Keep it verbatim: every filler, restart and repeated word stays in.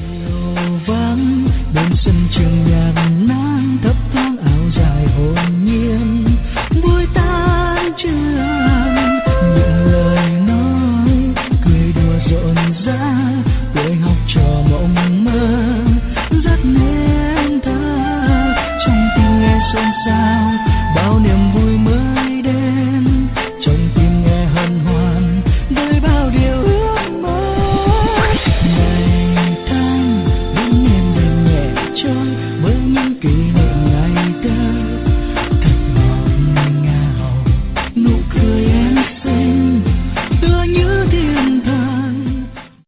vắng bên sân trường nhàn nắng thấp thoáng áo dài hồn nhiên vui tan trường những lời nói cười đùa rộn rã tuổi học trò mộng mơ rất nên thơ trong tim nghe xôn xao bao niềm vui mới đến trong tim nghe hân hoan với bao điều ước mơ ngày tháng đứng em về nhẹ trôi với những kỷ niệm